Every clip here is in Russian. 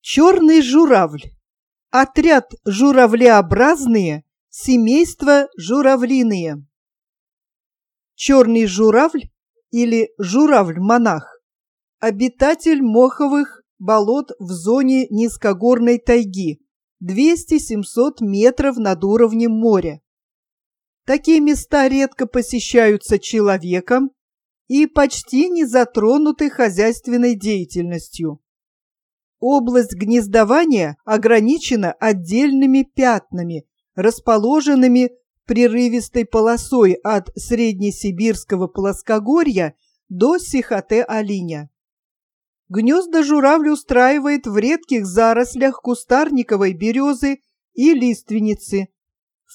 Черный журавль. Отряд журавлеобразные, семейство журавлиные. Черный журавль или журавль-монах – обитатель моховых болот в зоне низкогорной тайги 200-700 метров над уровнем моря. Такие места редко посещаются человеком и почти не затронуты хозяйственной деятельностью. Область гнездования ограничена отдельными пятнами, расположенными прерывистой полосой от Среднесибирского плоскогорья до Сихотэ-Алиня. Гнезда журавль устраивает в редких зарослях кустарниковой березы и лиственницы в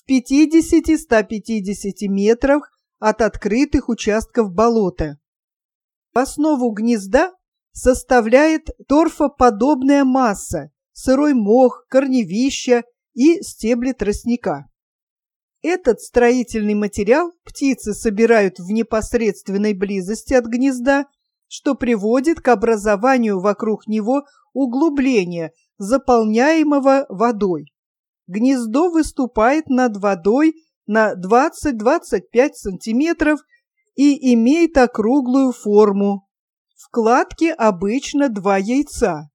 50-150 метрах от открытых участков болота. Основу гнезда составляет торфоподобная масса, сырой мох, корневища и стебли тростника. Этот строительный материал птицы собирают в непосредственной близости от гнезда, что приводит к образованию вокруг него углубления, заполняемого водой. Гнездо выступает над водой на 20-25 см и имеет округлую форму. В кладке обычно 2 яйца.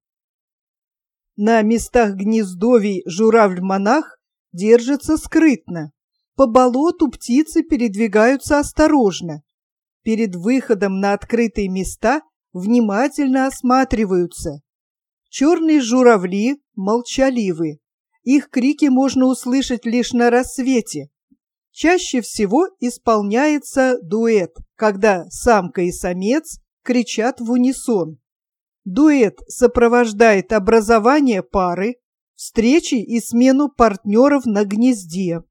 На местах гнездовий журавль-монах держится скрытно. По болоту птицы передвигаются осторожно. Перед выходом на открытые места внимательно осматриваются. Черные журавли молчаливы. Их крики можно услышать лишь на рассвете. Чаще всего исполняется дуэт, когда самка и самец кричат в унисон. Дуэт сопровождает образование пары, встречи и смену партнеров на гнезде.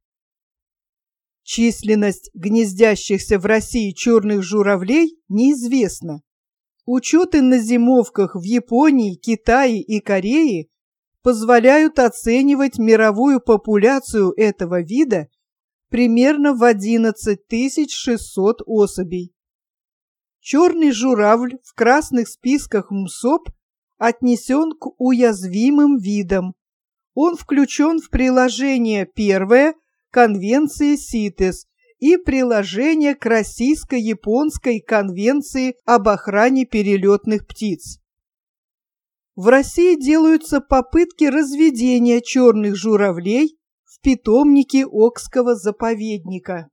Численность гнездящихся в России черных журавлей неизвестна. Учеты на зимовках в Японии, Китае и Корее позволяют оценивать мировую популяцию этого вида примерно в 11 600 особей. Черный журавль в красных списках МСОП отнесен к уязвимым видам. Он включен в приложение 1 Конвенции СИТЕС и приложение к Российско-японской конвенции об охране перелетных птиц. В России делаются попытки разведения черных журавлей в питомнике Окского заповедника.